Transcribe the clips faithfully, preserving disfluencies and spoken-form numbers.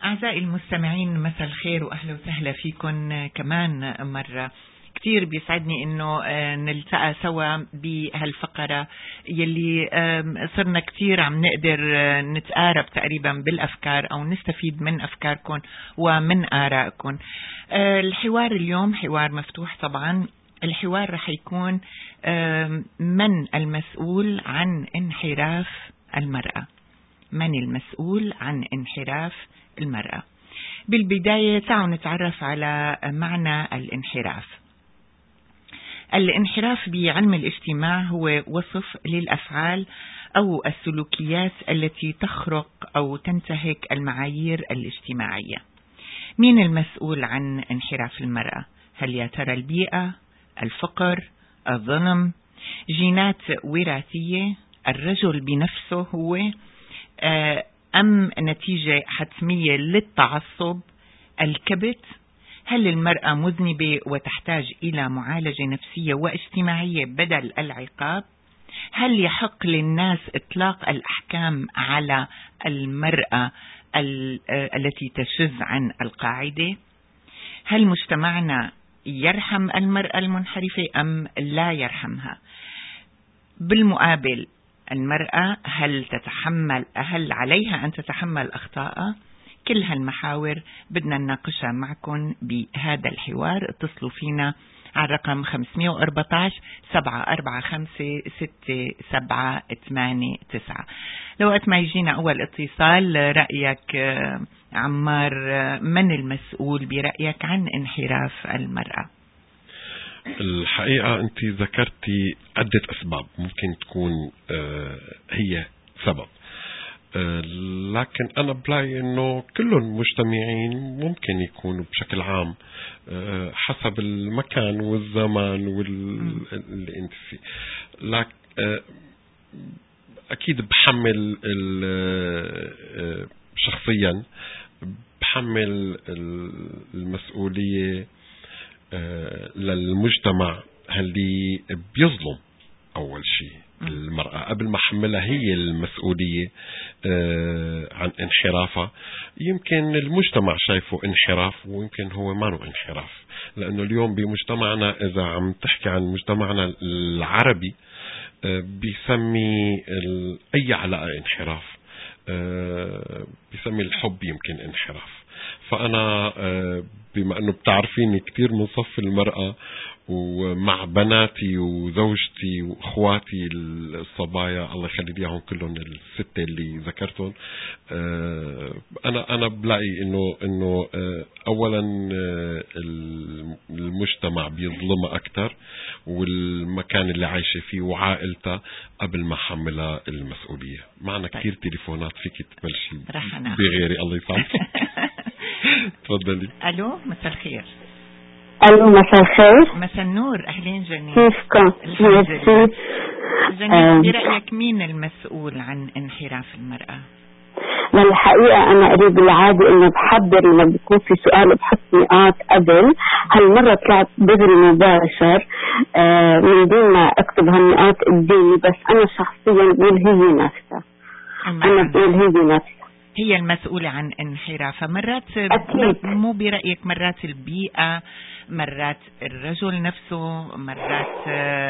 أعزائي المستمعين، مساء الخير وأهلا وسهلا فيكم كمان مرة. كتير بيسعدني إنه نلتقى سوا بهالفقرة يلي صرنا كتير عم نقدر نتقارب تقريبا بالأفكار أو نستفيد من أفكاركم ومن آرائكم. الحوار اليوم حوار مفتوح طبعا. الحوار رح يكون من المسؤول عن انحراف المرأة؟ من المسؤول عن انحراف المرأة؟ بالبداية تعالوا نتعرف على معنى الانحراف. الانحراف بعلم الاجتماع هو وصف للأفعال أو السلوكيات التي تخرق أو تنتهك المعايير الاجتماعية. مين المسؤول عن انحراف المرأة؟ هل يا ترى البيئة، الفقر، الظلم، جينات وراثية، الرجل بنفسه هو، أم نتيجة حتمية للتعصب، الكبت؟ هل المرأة مذنبة وتحتاج إلى معالجة نفسية واجتماعية بدل العقاب؟ هل يحق للناس إطلاق الأحكام على المرأة التي تشذ عن القاعدة؟ هل مجتمعنا يرحم المرأة المنحرفة أم لا يرحمها؟ بالمقابل المرأة هل تتحمل هل عليها أن تتحمل أخطاء؟ كل هالمحاور بدنا نناقشها معكم بهذا الحوار. اتصلوا فينا على الرقم خمسمية وأربعة عشر سبعة أربعة خمسة ستة سبعة ثمانية تسعة. لو وقت ما يجينا أول اتصال، رأيك عمار، من المسؤول برأيك عن انحراف المرأة؟ الحقيقة أنت ذكرتي عدة أسباب ممكن تكون هي سبب، لكن أنا بلاقي أنه كلهم مجتمعين ممكن يكونوا بشكل عام حسب المكان والزمان واللي أنت فيه. لكن أكيد بحمل شخصيا بحمل المسؤولية للمجتمع اللي بيظلم. أول شيء المرأة قبل ما حملها هي المسؤولية عن انحرافها. يمكن المجتمع شايفه انحراف ويمكن هو ما هو انحراف، لأنه اليوم بمجتمعنا إذا عم تحكي عن مجتمعنا العربي بيسمي أي علاقة انحراف، بيسمي الحب يمكن انحراف. فأنا بما أنه بتعرفيني كتير من صف المرأة ومع بناتي وزوجتي وإخواتي الصبايا الله يخلي ليهم كلهم الستة اللي ذكرتهم، أنا أنا بلاقي إنه إنه أولا المجتمع بيظلمها أكتر، والمكان اللي عايشة فيه وعائلتها قبل ما حملها المسؤولية. معنا كتير تليفونات، فيك تبلشي بغيري. الله يسعدك. تفضلي. ألو، مساء الخير. ألو، مساء الخير. مساء النور، أهلين جنين. كيفكم؟ جنين، برأيك مين المسؤول عن انحراف المرأة؟ للحقيقة أنا قريب العادة إنه بحضر لما بيكون في سؤال بحط نقاط قبل. هالمرة طلعت دغري مباشر آه من دون ما أكتب هالنقاط قدامي، بس أنا شخصيا بقول هي نفسها. أنا بقول هي نفسها هي المسؤولة عن انحرافها. مرات أكيد. مو برأيك مرات البيئة، مرات الرجل نفسه، مرات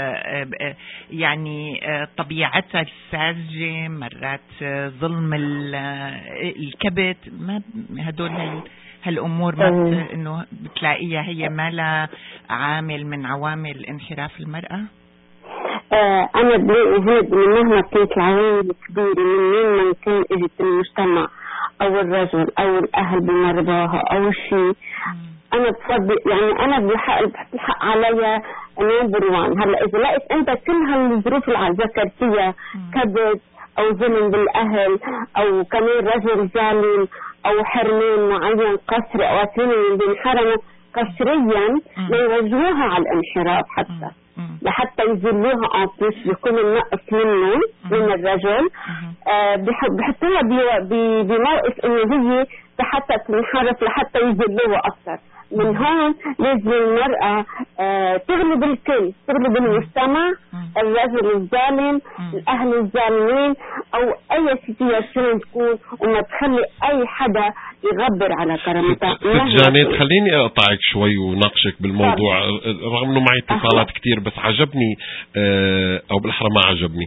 يعني طبيعتها الساذجة، مرات ظلم الكبت، ما هدول هالأمور ما إنه بتلاقيها هي ما لها عامل من عوامل انحراف المرأة؟ آه أنا بلاقي هيك من مهما كانت العوامل كبيرة، من مين ما كان إجت المجتمع أو الرجل أو الأهل بمرضاها أو شيء، أنا بفضل يعني أنا بحق بحط الحق عليا نمبر وان. هلا إذا لقيت أنت كل هالظروف اللي ذكرتيها، كبد أو ظلم بالأهل أو كمان رجل ظالم أو حرمان معين قسري أو اثنين بينحرموا قسريا بيوجهوها على الانحراف، حتى لحتى يذلوها أو بلس بيكون النقص منهم من الرجل. آه بحطوها بموقف إنه هي حتى تنحرف لحتى يذلوها أكثر. من هون لازم المرأة آه تغلب الكل، تغلب المجتمع، الرجل الظالم، الأهل الظالمين، أو أي سيتياسيون تكون، وما تخلي أي حدا يغبر على كرامتها. ست جانيت خليني اقطعك شوي وناقشك بالموضوع رغم انه معي اتصالات كتير، بس عجبني او بالاحرى ما عجبني.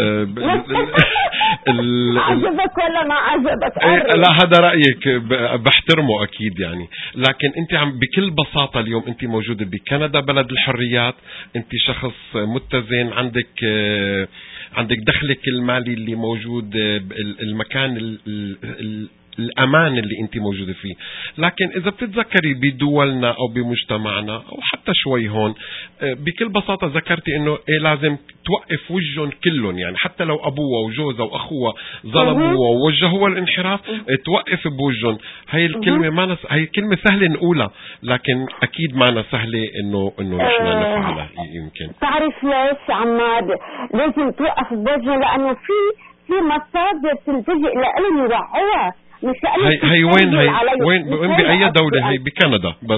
عجبك ولا ما عجبك؟ لا هذا رأيك بحترمه اكيد يعني، لكن انت عم بكل بساطة اليوم انت موجودة بكندا بلد الحريات، انت شخص متزن، عندك عندك دخلك المالي اللي موجود، المكان ال ال الأمان اللي أنت موجودة فيه. لكن إذا بتتذكري بدولنا أو بمجتمعنا أو حتى شوي هون بكل بساطة ذكرتي إنه إيه لازم توقف وجهن كلهم، يعني حتى لو أبوه وجوزه وأخوه ظلموه ووجهوه الانحراف توقف بوجهن. هاي الكلمة ما نس... هاي كلمة سهلة نقولها، لكن أكيد ما سهلة إنه إنه نحن نفعلها. يمكن تعرف ليش عماد لازم توقف بوجهن؟ لأنه في في مصادر تلتجئ لهم يوعوها. هي هي وين هي وين وين بأي دولة؟ هي بكندا بس.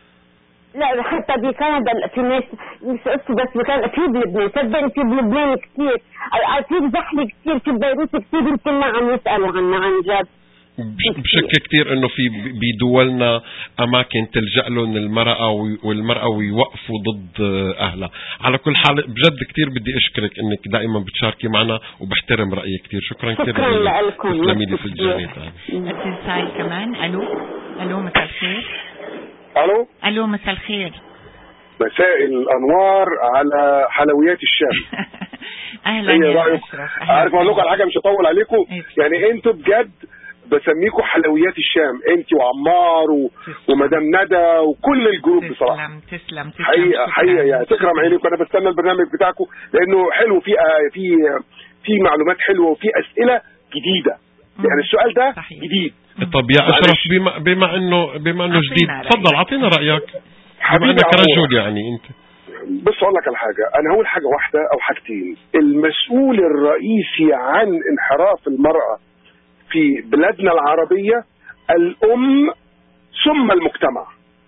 لا حتى بكندا في ناس مش بس بكندا، في بلبنان صدقني، في بلبنان كثير، في زحمة كثير، في بيروت كثير، يمكن ما عم يسألوا عنها عن جد. بشك كتير انه في بدولنا اماكن تلجأ لهم المرأة والمرأة ويوقفوا ضد اهلها. على كل حال بجد كتير بدي اشكرك انك دائما بتشاركي معنا وبحترم رأيك كتير. شكرا كتير. شكرا لكم. تسلمي لي ست جانيت. اتصال كمان. الو الو مساء الخير. الو الو مساء الخير. مساء الانوار على حلويات الشام. اهلا يا اشرف. عارف اقول لكم على حاجه مش هطول عليكم، يعني انتوا بجد بسميكوا حلويات الشام، انت وعمار و... ومدام ندى وكل الجروب بصراحه. تسلم تسلم تسلم. حقيقه حقيقه يعني تكرم عينيك، وانا بستنى البرنامج بتاعكم لانه حلو، في في في معلومات حلوه وفي اسئله جديده. يعني السؤال ده صحيح. جديد. طب يا اشرف بما بما انه بما انه جديد تفضل اعطينا رايك بما انك رجل يعني انت. بص اقول لك على حاجه، انا هقول حاجه واحده او حاجتين. المسؤول الرئيسي عن انحراف المراه في بلادنا العربية الأم ثم المجتمع.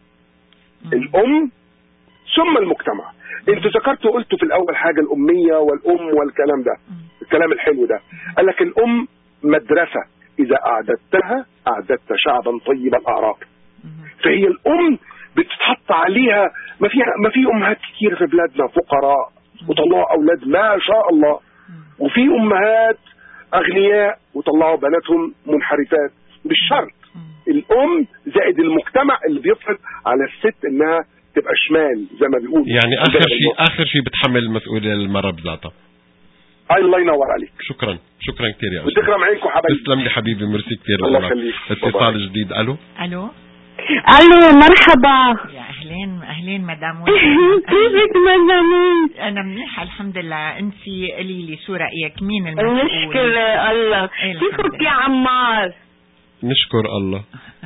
الأم ثم المجتمع. انت ذكرت وقلت في الأول حاجة الأمية والأم والكلام ده، الكلام الحلو ده. قال لك الأم مدرسة إذا أعددتها أعددت شعبا طيب الأعراق. فهي الأم بتتحط عليها، ما في ما في أمهات كتير في بلادنا فقراء وطلعوا أولاد ما شاء الله، وفي أمهات أغنياء وطلعوا بناتهم منحرفات. بالشرط الأم زائد المجتمع اللي بيفرض على الست إنها تبقى شمال زي ما بيقولوا. يعني آخر شيء آخر شيء بتحمل المسؤولية المرأة بذاتها. الله ينور عليك. شكرا شكرا كثير يا أستاذ. بتكرم عينكم حبايبي. تسلم لي حبيبي، ميرسي كثير. الله يخليك. اتصال جديد. ألو ألو الو مرحبا. يا اهلين اهلين مدام. كيفك مدام؟ انا منيحه الحمد لله. انت قولي لي شو رايك، مين المسؤول؟ نشكر الله. كيفك يا عمار؟ نشكر الله.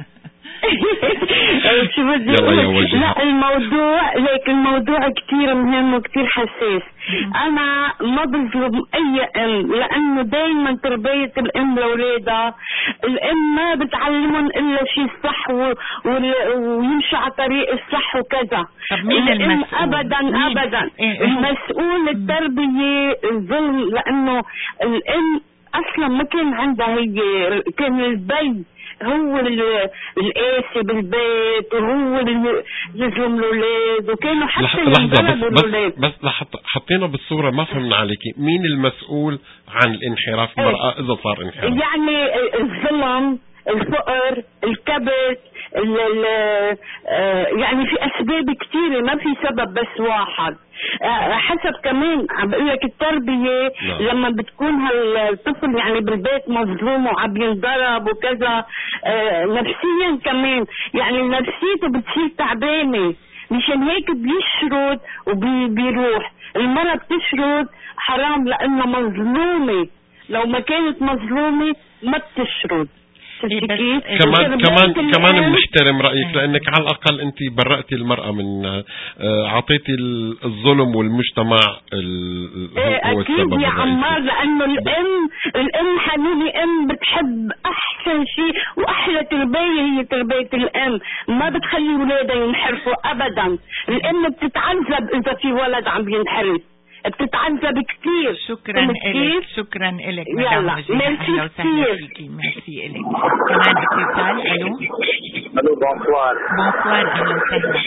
شو بدي اقول؟ لا الموضوع ليك الموضوع كتير مهم وكتير حساس. انا ما بظلم اي ام، لانه دايما تربية الام لاولادها، الام ما بتعلمهم الا شيء صح و... و... ويمشوا على طريق الصح وكذا. مين الام المسؤول؟ ابدا مين؟ ابدا إيه؟ المسؤول التربية الظلم، لانه الام اصلا ما كان عندها هي، كان البي هو القاسي بالبيت وهو اللي يظلم الاولاد، وكانوا حتى ينضربوا الاولاد. بس بس حطينا بالصوره ما فهمنا عليكي، مين المسؤول عن الانحراف المرأة اذا صار انحراف؟ يعني الظلم، الفقر، الكبت، ال ال يعني في اسباب كثيره، ما في سبب بس واحد. حسب كمان عم بقول لك التربيه. لا. لما بتكون هالطفل يعني بالبيت مظلوم وعم ينضرب وكذا، نفسيا كمان يعني نفسيته بتصير تعبانه، مشان هيك بيشرد وبيروح. المرأة بتشرد حرام لانها مظلومه، لو ما كانت مظلومه ما بتشرد. إيه كمان كمان كمان بنحترم رايك، لانك على الاقل انت برأتي المراه من اعطيتي الظلم والمجتمع هو السبب الرئيسي. يا عمار لانه الام الام حبيبي ام بتحب احسن شيء واحلى تربيه هي تربيه الام، ما بتخلي اولادها ينحرفوا ابدا. الام بتتعذب اذا في ولد عم ينحرف، بتتعذب كثير. شكرا لك، شكرا لك مدام وجيهة، اهلا وسهلا فيكي، ميرسي لك. كمان اتصال. الو الو بونسوار. بونسوار، اهلا وسهلا.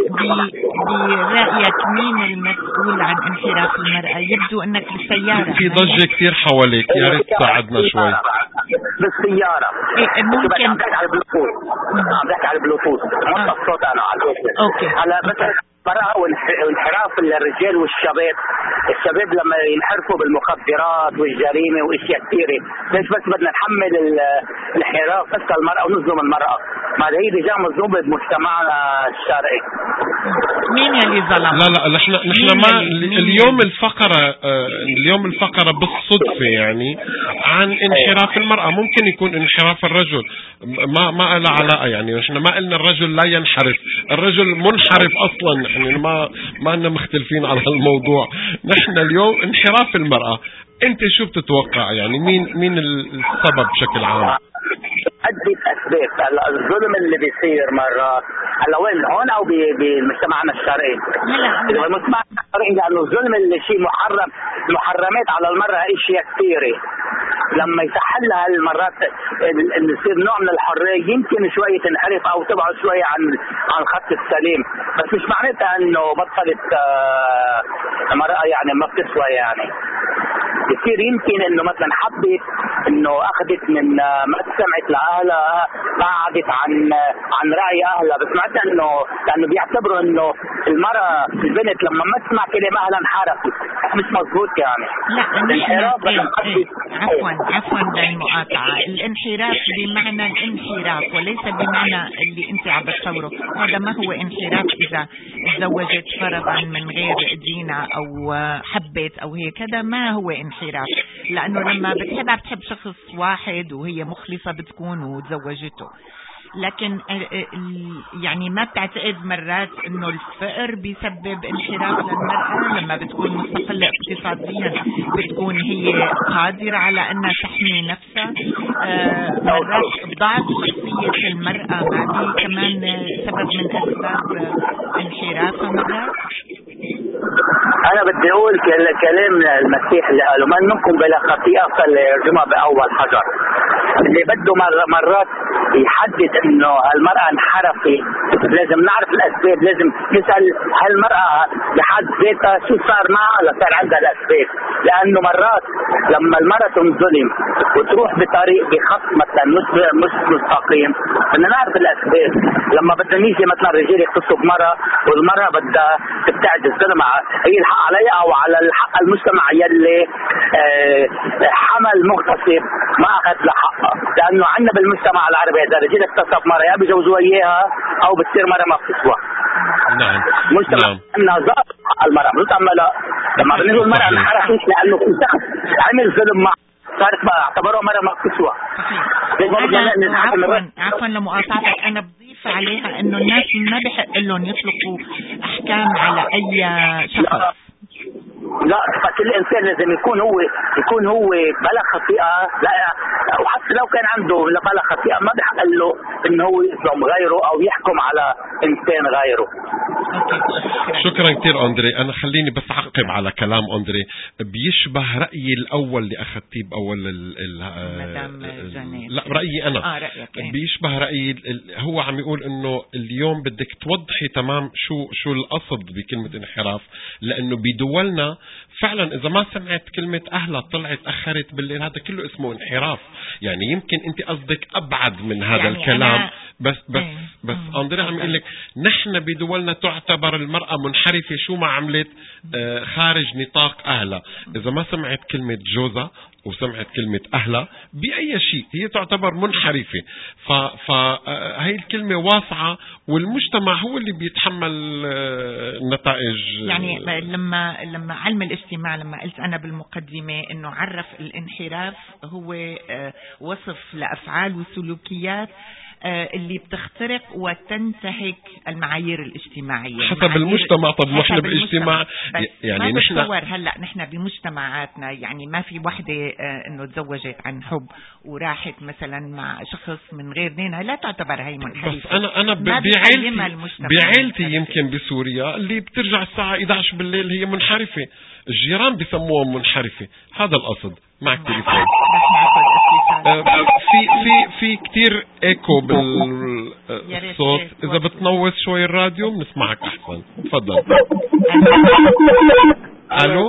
برأيك مين المسؤول عن انحراف المرأة؟ يبدو انك بالسيارة، في ضجة كثير حواليك، يا ريت تساعدنا شوي. بالسيارة. إيه ممكن عم بحكي على البلوتوث، عم بحكي على البلوتوث، موطى الصوت انا على البلوتوث. اوكي. هلا مثلا المرأة وانحراف الرجال والشباب، الشباب لما ينحرفوا بالمخدرات والجريمة واشياء كثيرة، ليش بس بدنا نحمل الانحراف بس المرأة ونظلم المرأة؟ ما هي ديجا مظلومة بمجتمعنا الشرقي. مين يلي ظلم؟ لا لا نحن نحن ما اليوم الفقرة اليوم الفقرة بالصدفة يعني عن انحراف المرأة، ممكن يكون انحراف الرجل، ما ما له علاقة يعني. نحن ما قلنا الرجل لا ينحرف، الرجل منحرف اصلا، يعني ما ما لنا مختلفين على الموضوع. نحن اليوم انحراف المرأة، انت شو بتتوقع يعني مين مين السبب بشكل عام؟ عدة أسباب. هلا الظلم اللي بيصير مرات هلا وين هون أو بمجتمعنا الشرقي؟ لا مجتمعنا الشرقي لأنه الظلم اللي شيء محرم، المحرمات على المرأة أشياء كثيرة. لما يسحل لها المرات اللي يصير نوع من الحرية يمكن شوية تنحرف أو تبعد شوية عن عن الخط السليم، بس مش معناتها إنه بطلت المرأة يعني ما بتسوى يعني. يصير يمكن انه مثلا حبت انه اخذت من ما سمعت لاهلها، بعدت عن عن راي اهلها، بس معناتها انه لانه بيعتبروا انه المراه البنت لما ما تسمع كلام اهلها انحرفت، مش مضبوط يعني. لا الانحراف ايه ايه عفوا عفوا للمقاطعه، الانحراف بمعنى الانحراف وليس بمعنى اللي انت عم بتصوره. هذا ما هو انحراف اذا تزوجت فرضا من غير دينها او حبت او هيك، هذا ما هو انحراف، لأنه لما بتحبها بتحب شخص واحد وهي مخلصة بتكون وتزوجته. لكن يعني ما بتعتقد مرات انه الفقر بيسبب انحراف للمرأة؟ لما بتكون مستقلة اقتصاديا بتكون هي قادرة على انها تحمي نفسها. مرات ضعف شخصية المرأة ما بي كمان سبب من اسباب انحرافها مرات. انا بدي اقول كلام المسيح اللي قاله من منكم بلا خطيئة فليرجمها باول حجر. اللي بده مرات يحدد انه المرأة انحرفت لازم نعرف الاسباب، لازم نسأل هل المرأة بحد ذاتها شو صار معها لصار عندها الاسباب. لانه مرات لما المرأة تنظلم وتروح بطريق بخط مثلا مش مش مستقيم بدنا نعرف الاسباب. لما بدنا نيجي مثلا الرجال يختصوا بمرأة والمرأة بدها تبتعد الظلم، هي الحق عليها او على الحق المجتمع يلي اه حمل مغتصب ما اخذ له حقها. لانه عندنا بالمجتمع العربي اذا رجل اغتصب مرة يا بيجوزوها اياها او بتصير مرة ما بتسوى. نعم مجتمع عندنا ضابط حق المرأة مش اما لا. لما بنقول المرأة انحرفت لانه في شخص عمل ظلم معها صارت بقى اعتبروها مرة ما بتسوى. عفوا عفوا لمقاطعتك، انا بضيف عليها انه الناس ما بحق لهم يطلقوا احكام على اي شخص. لا فكل انسان لازم يكون هو يكون هو بلا خطيئه، لا وحتى لو كان عنده بلا خطيئه ما بحق له انه هو يظلم غيره او يحكم على انسان غيره. شكرا كثير أندري. أنا خليني بس أعقب على كلام أندري، بيشبه رأيي الأول اللي أخذتيه بأول ال ال لا رأيي أنا آه رأيك. بيشبه رأيي. هو عم يقول إنه اليوم بدك توضحي تمام شو شو القصد بكلمة انحراف، لأنه بدولنا فعلا إذا ما سمعت كلمة أهلا طلعت أخرت بالليل هذا كله اسمه انحراف. يعني يمكن أنت قصدك أبعد من هذا يعني الكلام، بس بس ايه. بس أندري عم يقول لك نحن بدولنا تعتبر المرأة منحرفة شو ما عملت آه خارج نطاق أهلا. إذا ما سمعت كلمة جوزة وسمعت كلمة أهلا بأي شيء هي تعتبر منحرفة. فهي الكلمة واسعة والمجتمع هو اللي بيتحمل النتائج. يعني لما لما علم الاجتماع لما قلت أنا بالمقدمة إنه عرف الانحراف هو وصف لأفعال وسلوكيات اللي بتخترق وتنتهك المعايير الاجتماعية حسب المجتمع. طب نحن بالاجتماع يعني نحن هلا نحن بمجتمعاتنا يعني ما في وحدة انه تزوجت عن حب وراحت مثلا مع شخص من غير دينها لا تعتبر هي منحرفة. بس انا انا بعائلتي بعائلتي يمكن بسوريا اللي بترجع الساعة إحدى عشر بالليل هي منحرفة، الجيران بيسموها منحرفة. هذا القصد. معك تليفون. آه في في في كتير ايكو بالصوت، اذا بتنوص شوي الراديو بنسمعك احسن. تفضل. الو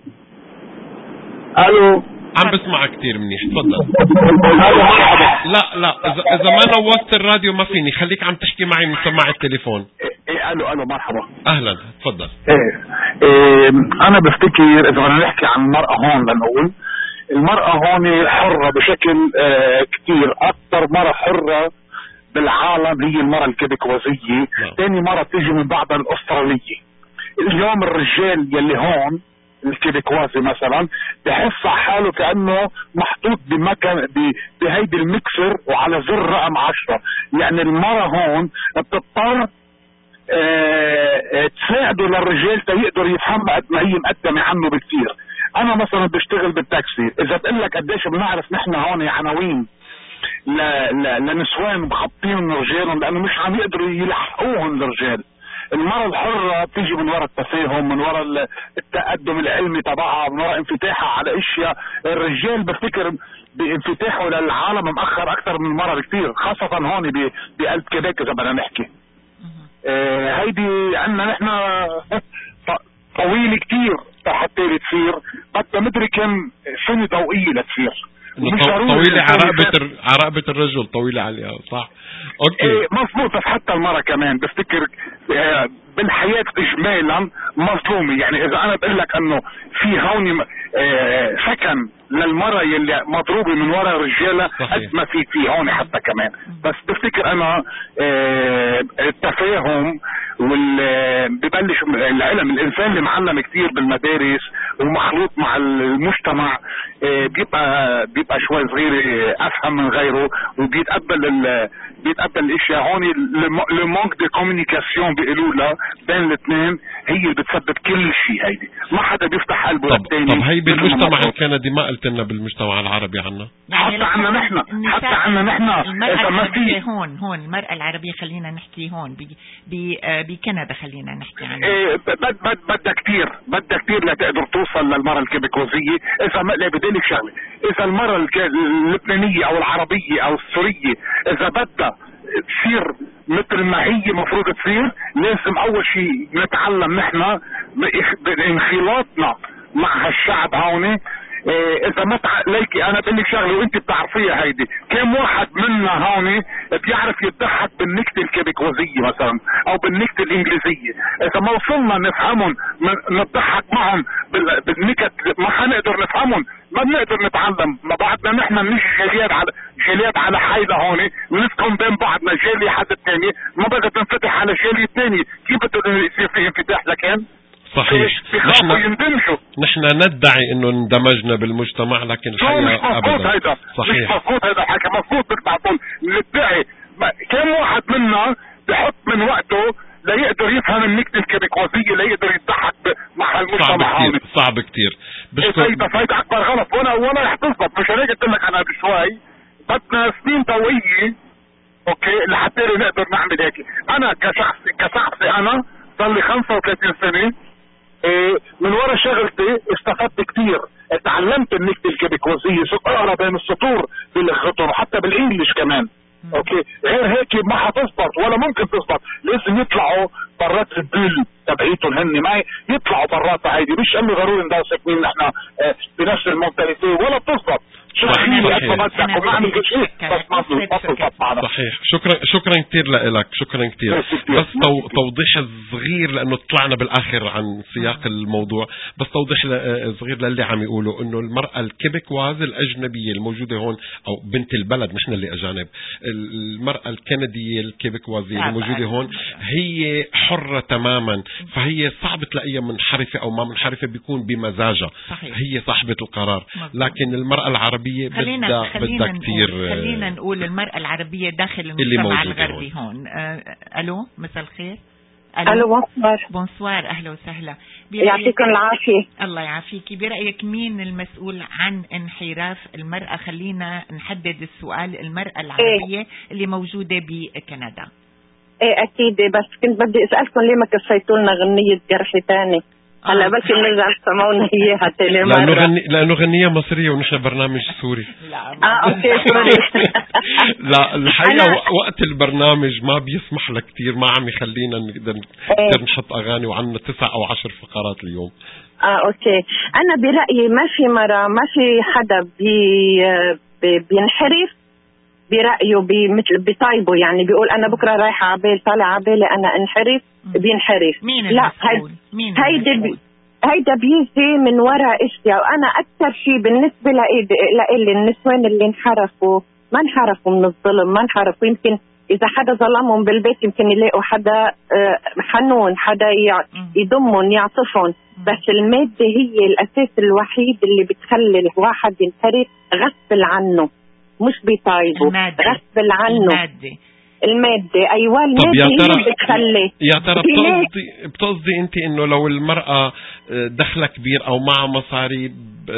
الو عم بسمعك كتير منيح. تفضل. لا لا اذا اذا ما نوصت الراديو ما فيني، خليك عم تحكي معي من سماعة التليفون. ايه الو الو مرحبا. اهلا تفضل. ايه, إيه انا بفتكر اذا بدنا نحكي عن المرأة هون لنقول المرأة هون حرة بشكل اه كتير. اكثر مرأة حرة بالعالم هي المرأة الكيبيكوازية. ثاني مرة تيجي من بعدها الاسترالية. اليوم الرجال يلي هون الكيبيكوازي مثلا بحس حاله كأنه محطوط بمكان بهيدي المكسر وعلى زر رقم عشرة. يعني المرأة هون بتضطر اه تساعده للرجال تيقدر يفهم قد ما هي مقدمة عنه بكتير. انا مثلا بشتغل بالتاكسي، اذا بقول لك قديش بنعرف نحن هون عناوين لنسوان مخبطين رجالهم لانه مش عم يقدروا يلحقوهم الرجال. المرأة الحرة بتيجي من وراء التفاهم، من وراء التقدم العلمي تبعها، من وراء انفتاحها على اشياء. الرجال بفتكر بانفتاحه للعالم مأخر اكثر من المرأة بكتير، خاصة هون بقلب كيبيك اذا بدنا نحكي. اه هيدي عنا نحن طويل كتير حتى تصير، بدها مدري كم سنة ضوئية لتصير. طويلة على رقبة على رقبة الرجل، طويلة عليها صح. اوكي إيه مظبوط. بس حتى المرأة كمان بفتكر إيه بالحياة اجمالا مظلومة. يعني اذا انا بقول لك انه في هون إيه سكن للمرأة يلي مضروبة من وراء رجالة قد ما في في هون حتى كمان. بس بفتكر انا إيه التفاهم وال ببلش العلم. الانسان اللي معلم كتير بالمدارس ومخلوط مع المجتمع إيه بيبقى بيبقى شوي صغير افهم من غيره وبيتقبل ال بيتقبل الاشياء. هون المونك دي كوميونيكاسيون بيقولوا لها بين الاثنين هي اللي بتسبب كل شيء. هيدي ما حدا بيفتح قلبه للثاني. طب هي بالمجتمع الكندي ما قلت لنا بالمجتمع العربي عنا حتى عنا نحن حتى عنا نحن اذا ما في هون هون المرأة العربية خلينا نحكي هون بكندا خلينا نحكي عنها. إيه بد بد بدها كثير بدها كثير لتقدر توصل للمرأة الكيبيكوزية. اذا ما بدي لك شغله، اذا المرأة اللبنانية او العربية او السورية اذا بدها تصير مثل ما هي مفروض تصير لازم اول شيء نتعلم نحن بانخلاطنا مع هالشعب هون. إيه اذا ما ليكي انا بقول لك شغله وانت بتعرفيها هيدي، كم واحد منا هون بيعرف يضحك بالنكته الكيبيكوزيه مثلا او بالنكته الانجليزيه؟ اذا ما وصلنا نفهمهم نضحك معهم بالنكت ما حنقدر نفهمهم، ما بنقدر نتعلم. ما بعدنا نحن مش جاليات على جاليات على حيلة هون ونسكن بين بعضنا جالية حد الثاني ما بدها تنفتح على جالية الثانية. كيف بده يصير في انفتاح لكان؟ صحيح. نحن يندمجوا. نحن ندعي انه اندمجنا بالمجتمع لكن الحقيقة ابدا هيدا. صحيح. مش مظبوط هذا الحكي. مظبوط بتبع طول ندعي. كم واحد منا بحط من وقته ليقدر يفهم النكتة الكيبيكوزية ليقدر يضحك مع المجتمع هون. صعب كتير. فايدة فايدة اكبر غلط. وانا وانا رح تظبط. مش هيك قلت لك انا بشوي بدنا سنين ضوئية اوكي لحتى نقدر نعمل هيك. انا كشخص كشخصي انا صار لي خمسة وثلاثين سنة إيه من ورا شغلتي استفدت كتير. اتعلمت النكتة الكيبيكوزية، صرت اقرا بين السطور بلغتهم وحتى بالانجليش كمان. اوكي غير هيك ما حتظبط ولا ممكن تظبط. لازم يطلعوا برات الدول تبعيتهم هن ما يطلعوا برات هيدي. مش انه ضروري نضل ساكنين نحن اه بنفس المونتاليتي ولا بتظبط. صحيح. شكرا شكرا كثير لك. شكرا كثير. بس تو توضيح صغير لانه طلعنا بالاخر عن سياق الموضوع. بس توضيح صغير للي عم يقولوا انه المرأة الكيبيكواز الاجنبية الموجودة هون او بنت البلد نحن اللي اجانب، المرأة الكندية الكيبيكوازية الموجودة هون هي حرة تماما. فهي صعب تلاقيها منحرفة او ما منحرفة، بيكون بمزاجها. هي صاحبة القرار. لكن المرأة العربية العربية خلينا بدها خلينا بدها كتير نقول خلينا نقول المرأة العربية داخل المجتمع الغربي هون. آه الو مساء الخير. الو بونسوار. بونسوار اهلا وسهلا. يعطيكم العافية. الله يعافيكي. برأيك مين المسؤول عن انحراف المرأة؟ خلينا نحدد السؤال. المرأة العربية إيه؟ اللي موجودة بكندا. ايه اكيد، بس كنت بدي اسألكم ليه ما كفيتوا لنا غنية جرحي تاني؟ هلا بس نرجع تسمعونا اياها تاني مرة. لانه غني لانه غنية مصرية ونحن برنامج سوري. لا اه اوكي سوري. لا الحقيقة أنا... وقت البرنامج ما بيسمح لك كتير، ما عم يخلينا نقدر نقدر نحط اغاني، وعندنا تسع او عشر فقرات اليوم. اه اوكي. انا برأيي ما في مرة ما في حدا بي بي بينحرف برأيه بمثل بطيبه، يعني بيقول أنا بكرة رايحة عبال طالع عبالي أنا انحرف بينحرف. مين لا مين هيدا بي هيدا بيجي من وراء اشياء. وأنا أكثر شيء بالنسبة لإلي النسوان اللي انحرفوا ما انحرفوا من الظلم، ما انحرفوا. يمكن إذا حدا ظلمهم بالبيت يمكن يلاقوا حدا حنون، حدا يضمهم يعطفهم، بس المادة هي الأساس الوحيد اللي بتخلي الواحد ينحرف غصب عنه، مش بيطايبه، غصب عنه. المادة المادة أيوة المادة هي اللي بتخلي. يا ترى بتقصدي بتقصدي أنت إنه لو المرأة دخلها كبير أو معها مصاري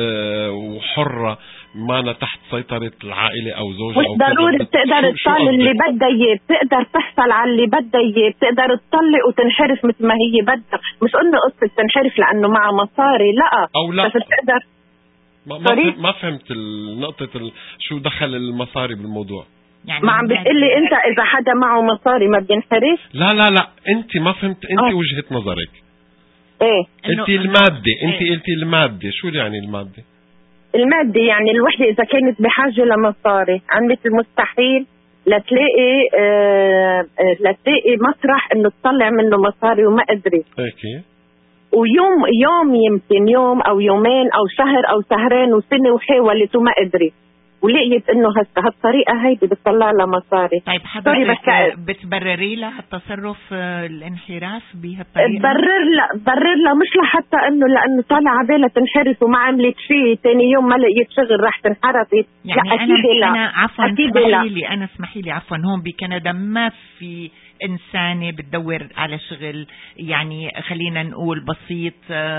وحرة ما تحت سيطرة العائلة أو زوجها، مش ضروري بتقدر تطلع اللي بدها إياه، بتقدر تحصل على اللي بدها إياه، بتقدر تطلق وتنحرف مثل ما هي بدها. مش قلنا قصة تنحرف لأنه معها مصاري، لا أو لا بس بتقدر. ما, ما, ما فهمت النقطة ال... شو دخل المصاري بالموضوع؟ يعني ما عم بتقلي انت اذا حدا معه مصاري ما بينحرف؟ لا لا لا انت ما فهمت. انت أوه. وجهة نظرك ايه قلتي المادة. انت إيه؟ قلتي المادة. شو يعني المادة؟ المادة يعني الوحدة اذا كانت بحاجة لمصاري عملت المستحيل لتلاقي آه لتلاقي مسرح انه تطلع منه مصاري وما قدرت. هيك ويوم يوم يمكن يوم او يومين او شهر او شهرين وسنة وحاولت وما قدرت، ولقيت انه هسه هالطريقه هيدي بتطلع لها مصاري. طيب حضرتك بتبرري لها التصرف الانحراف بهالطريقه؟ برر لا برر لا مش لحتى انه لانه طالعه عبالها تنحرف وما عملت شيء ثاني يوم ما لقيت شغل راح تنحرفي. يعني لا اكيد أنا لا انا عفوا اسمحي لي انا اسمحي لي عفوا هون بكندا ما في إنسانة بتدور على شغل، يعني خلينا نقول بسيط،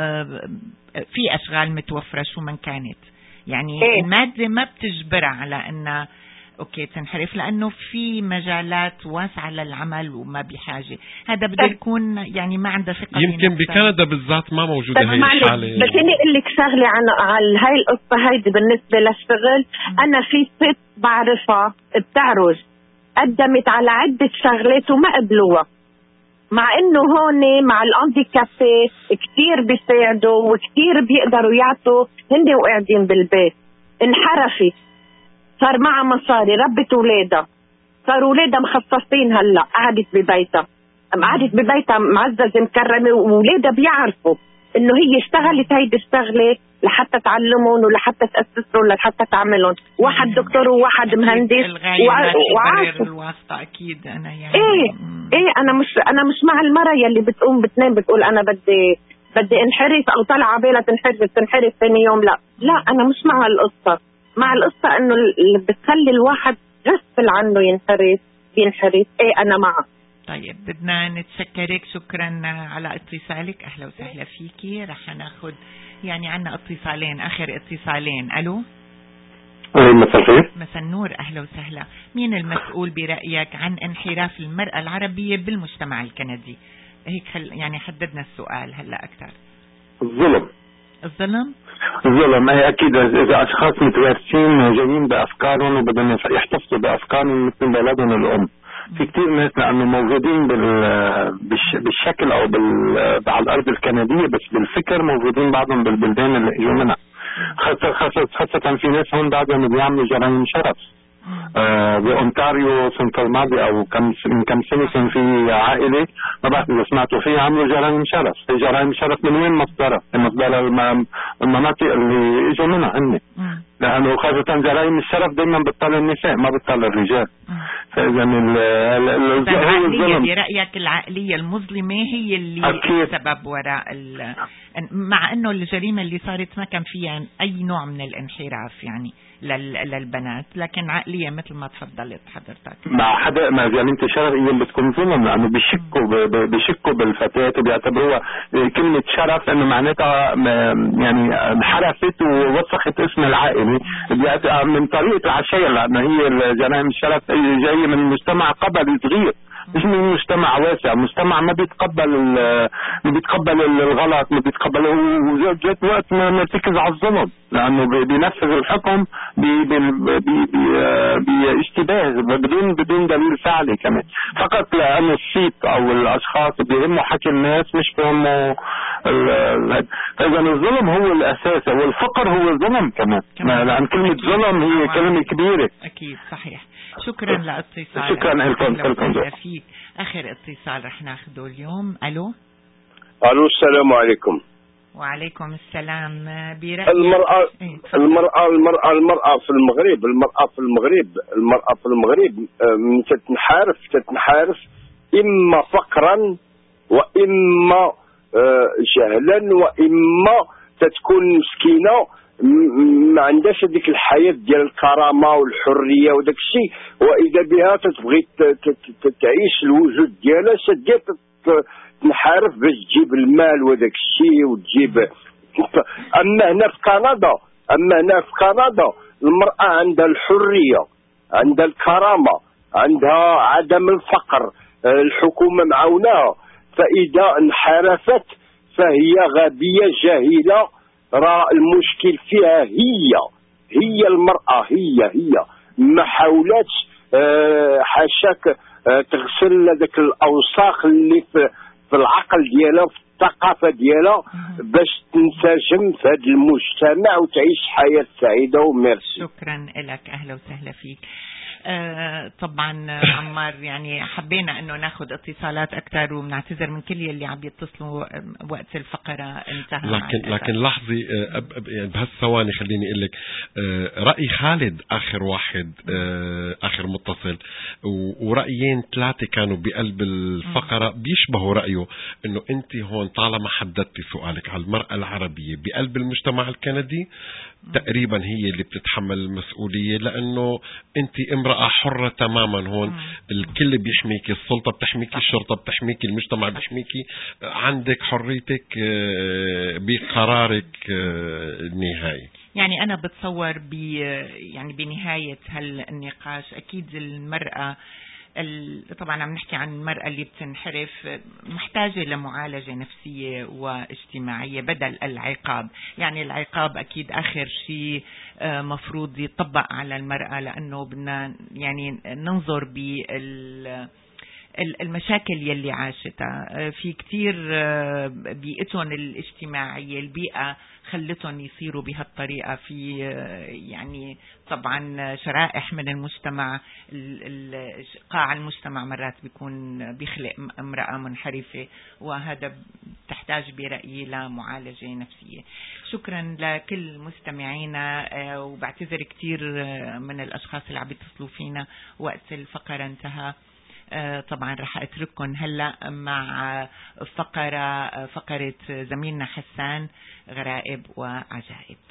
في أشغال متوفرة شو من كانت، يعني إيه؟ المادة ما بتجبرها على أنها أوكي تنحرف، لأنه في مجالات واسعة للعمل وما بحاجة. هذا بده يكون يعني ما عنده ثقة. يمكن بكندا بالذات ما موجودة هاي الحالة. بس أنا أقول لك شغلة عن على هاي القصة هيدي بالنسبة للشغل. أنا في ست بعرفها بتعرج قدمت على عدة شغلات وما قبلوها، مع انه هون مع الاندي كافيه كتير بيساعدوا وكتير بيقدروا يعطوا هن وقاعدين بالبيت. انحرفت صار معها مصاري، ربت اولادها، صاروا اولادها مخصصين، هلا قعدت ببيتها قعدت ببيتها معززه مكرمه، واولادها بيعرفوا انه هي اشتغلت هيدي الشغله لحتى تعلمهم ولحتى تاسسهم لحتى تعملهم. واحد دكتور وواحد مهندس وعارف الواسطه. اكيد انا يعني ايه ايه انا مش انا مش مع المرأة يلي بتقوم بتنام بتقول انا بدي بدي انحرف او طلع عبالها تنحرف تنحرف ثاني يوم. لا لا انا مش مع القصه. مع القصه انه اللي بتخلي الواحد غصب عنه ينحرف ينحرف. ايه انا معه. طيب بدنا نتشكرك، شكرا على اتصالك، اهلا وسهلا فيكي. رح ناخذ يعني عنا اتصالين، اخر اتصالين. الو مساء الخير. مساء النور، اهلا وسهلا. مين المسؤول برايك عن انحراف المراه العربيه بالمجتمع الكندي؟ هيك خل... يعني حددنا السؤال هلا اكثر. الظلم. الظلم؟ الظلم هي اكيد. اذا اشخاص متوارثين جايين بافكارهم وبدهم يحتفظوا بافكارهم مثل بلدهم الام. في كتير ناس لانه موجودين بالش... بالشكل او بال... على الارض الكنديه بس بالفكر موجودين بعضهم بالبلدان اللي اجوا منها. خاصة خاصة خاصة في ناس هون بعدهم بيعملوا جرائم شرف. آه بأونتاريو السنة الماضية أو كم من كم سنة كان في عائلة ما بعرف إذا سمعتوا فيها عملوا جرائم شرف. هي جرائم شرف من وين مصدرها؟ مصدرها المناطق اللي إجوا منها هن. لأنه خاصة جرائم الشرف دايما بتطلع النساء ما بتطلع الرجال. فاذا هو الظلم برأيك العقلية المظلمة هي اللي أكيد. سبب وراء ال... مع انه الجريمة اللي صارت ما كان فيها اي نوع من الانحراف يعني لل... للبنات، لكن عقلية مثل ما تفضلت حضرتك. مع حدا ما زي انت شرف هي بتكون ظلم، لانه بيشكوا ب... بيشكوا بالفتاة وبيعتبروها كلمة شرف انه معناتها يعني انحرفت ووسخت اسم العائلة من طريقة العشاير، لانه هي جرائم الشرف جاية من مجتمع قبلي صغير مش من مجتمع واسع، مجتمع ما بيتقبل ما بيتقبل الغلط، ما بيتقبل وجات وقت ما مرتكز على الظلم، لانه بينفذ الحكم باشتباه بدون بدون دليل فعلي كمان، فقط لانه الصيت او الاشخاص بيهموا حكي الناس مش بيهموا. فاذا الظلم هو الاساس والفقر هو الظلم كمان، لان كلمة ظلم هي كلمة كبيرة. اكيد صحيح. شكرا لاتصالك. شكرا لكم. فيك. اخر اتصال رح ناخده اليوم. الو الو السلام عليكم. وعليكم السلام. برأيك المرأة إيه؟ المرأة المرأة المرأة في المغرب المرأة في المغرب المرأة في المغرب تتنحارف تتنحارف اما فقرا واما جهلا واما تتكون مسكينة ما عندهاش هذيك الحياة ديال الكرامة والحرية وداك الشيء، واذا بها تتبغي تعيش الوجود ديالها شديت تنحارف باش تجيب المال وداك الشيء وتجيب. اما هنا في كندا اما هنا في كندا المرأة عندها الحرية، عندها الكرامة، عندها عدم الفقر، الحكومة معوناها، فاذا انحرفت فهي غبية جاهلة. راه المشكل فيها هي هي المرأة هي هي ما حاولتش أه حاشاك أه تغسل هذاك الأوساخ اللي في, في العقل ديالها في الثقافة ديالها باش تنسجم في هذا المجتمع وتعيش حياة سعيدة. وميرسي. شكرا لك. أهلا وسهلا فيك. آه طبعا عمار يعني حبينا انه ناخذ اتصالات اكثر وبنعتذر من كل يلي عم يتصلوا وقت الفقره انتهى. لكن لكن لاحظي يعني بهالثواني خليني اقول لك راي خالد اخر واحد اخر متصل ورايين ثلاثه كانوا بقلب الفقره بيشبهوا رايه، انه انت هون طالما حددتي سؤالك على المراه العربيه بقلب المجتمع الكندي تقريبا هي اللي بتتحمل المسؤوليه، لانه انت امرأة حرة تماما هون. الكل بيحميكي، السلطة بتحميكي، الشرطة بتحميكي، المجتمع بيحميكي، عندك حريتك بقرارك النهائي. يعني أنا بتصور ب يعني بنهاية هالنقاش أكيد المرأة طبعا عم نحكي عن المرأة اللي بتنحرف محتاجة لمعالجة نفسية واجتماعية بدل العقاب. يعني العقاب أكيد آخر شيء مفروض يطبق على المرأة، لأنه بدنا يعني ننظر بال المشاكل يلي عاشتها. في كتير بيئتهم الاجتماعية البيئة خلتهم يصيروا بهالطريقة. في يعني طبعا شرائح من المجتمع، قاع المجتمع مرات بيكون بيخلق امرأة منحرفة، وهذا تحتاج برأيي لمعالجة نفسية. شكرا لكل مستمعينا، وبعتذر كتير من الأشخاص اللي عم بيتصلوا فينا وقت الفقرة انتهى. طبعا رح اترككم هلا مع فقرة فقرة زميلنا حسان غرائب وعجائب.